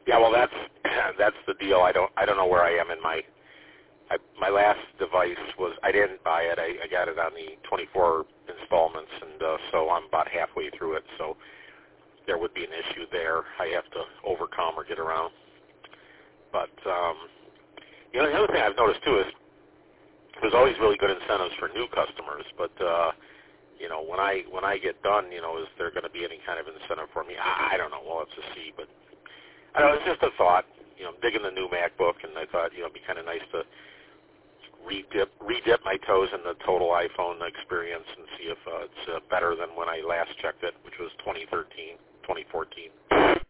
Yeah, well, that's the deal. I don't know where I am in my last device was, I didn't buy it. I got it on the 24 installments, and so I'm about halfway through it. So there would be an issue there I have to overcome or get around. But the other thing I've noticed too is there's always really good incentives for new customers. But when I get done, is there going to be any kind of incentive for me? I don't know. We'll have to see. But I don't know. It's just a thought. I'm digging the new MacBook, and I thought it'd be kind of nice to redip my toes in the total iPhone experience and see if it's better than when I last checked it, which was 2014.